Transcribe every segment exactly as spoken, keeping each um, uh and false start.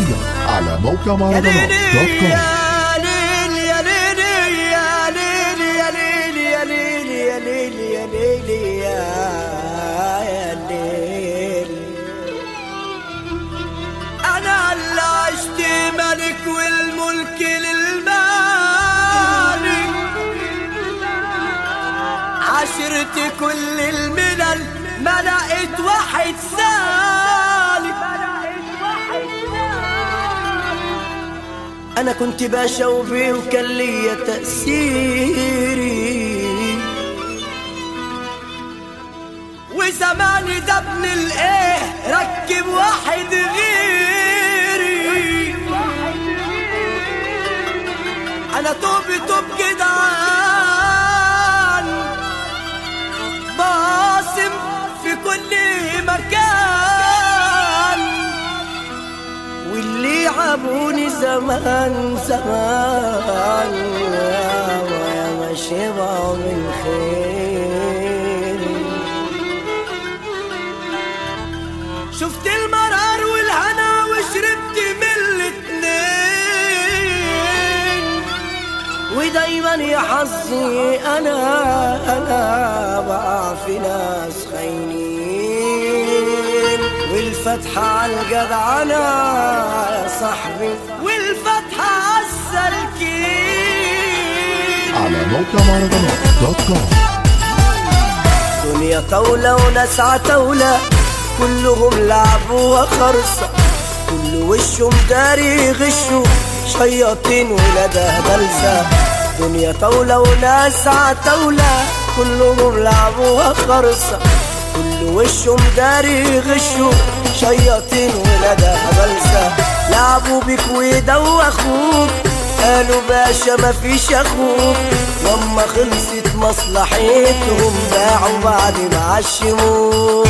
حصريا على موقع مهرجانات دوت كوم. أنا اللي عشت ملك والملك للمالك، عشرت كل الملل ما لقيت واحد سالك. أنا كنت باشا وبيه وكان ليا تأثيري، وزماني ده ابن الايه ركب واحد غيري. انا توبي توب جدعان باصم في كل مكان، واللي عابوني زمان زمان ويا ما شبعوا من خير. شفت المرار والهنا وشربت من الاتنين، ودايما يا حظي انا انا بقع في ناس خاينين، والفتحة عالجدعنة يا صاحبي والفتحة عالسالكين. على موقع مهرجانات دوت كوم. دنيا طاولة وناس عتاولة كلهم لعبوا خرصة، كل وشهم داري غشوا شياطين ولادها بلسة. دنيا طاولة وناس عتاولة كلهم لعبوا خرصة، كل وشهم داري غشوا شياطين ولادها بلسة. لعبوا بيك ويدوخوك قالوا باشا مفيش اخوك، لما خلصت مصلحتهم باعوا بعد ما عشموك.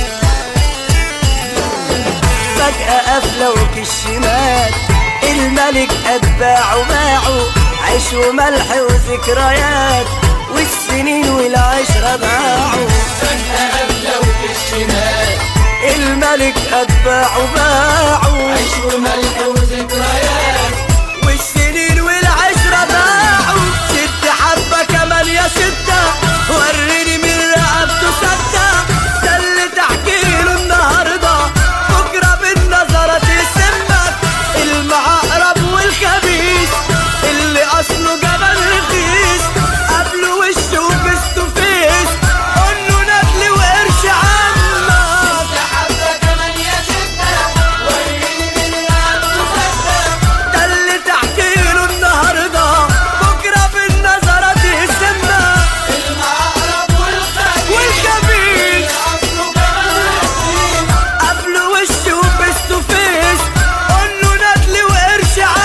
فجأة قفلة وكشمات الملك أتباعه باعوا عيش وملح وذكريات، والسنين والعشرة ضاعوا. فجأة قفلة وكشمات الملك أتباعه باعوا عيش وملح وذكريات، والسنين والعشرة ضاعوا. شد حبة كمان يا ستة وريني من رقبته ستة، ده اللي تحكيله النهارده بكرة بالنظرة تسمك. المعقرب والخبيث اللي أصله جبل رخيص قبله وشه وفيس تو فيس، قوله ندل وقرش عمك. حبة كمان يا ستة وريني من رقبته ستة، ده اللي تحكيله النهارده بكرة بالنظرة تسمك. المعقرب والخبيث والخبيث أصله جبل رخيص قبله وشه وفيس تو فيس، قوله ندل وقرش عمك.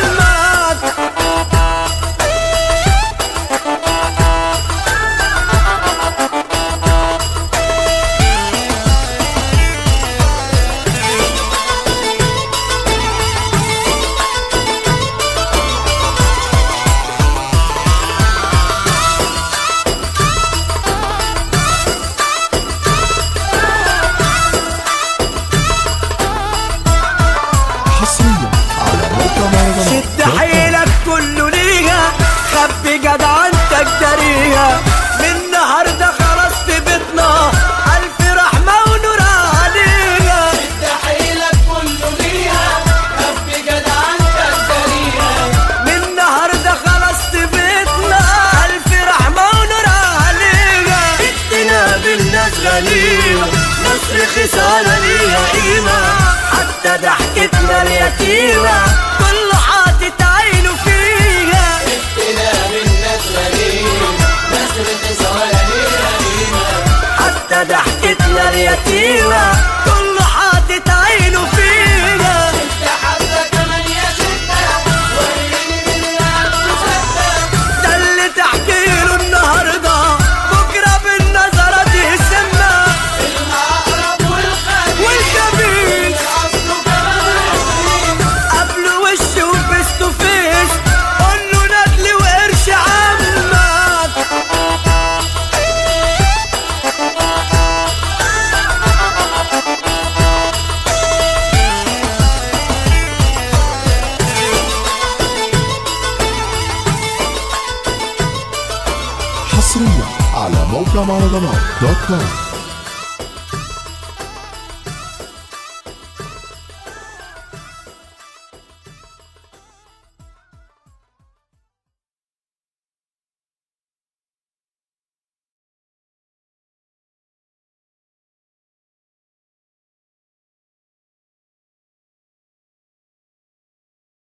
حصريا على موقع مهرجانات شد دوت كوم. حيلك كله ليها خبي جدعنتك داريها، من النهارده خلاص في بيتنا ألف رحمة ونور عليها. شد حيلك كله ليها خبي جدعنتك داريها، من النهارده خلاص في بيتنا ألف رحمة ونور عليها. ادينا بالناس غنيمة ناس رخيصة ليها قيمة، حتى ضحكتنا اليتيمة كله حاطط عينه فيها. ابتنا بالناس غنيمة ناس رخيصة ولا ليها قيمة، حتى ضحكتنا اليتيمة كله حاطط عينه فينا. انت حبة كمان يا ستة وريني من رقبته ستة، ده اللي تحكيله النهارده بكرة بالنظرة تسمى. المعقرب والخبيث والخبيث أصله جبل رخيص قبله وشه وفيس تو فيس، قوله ندل وقرش عمك. موقع مهرجانات دوت كوم.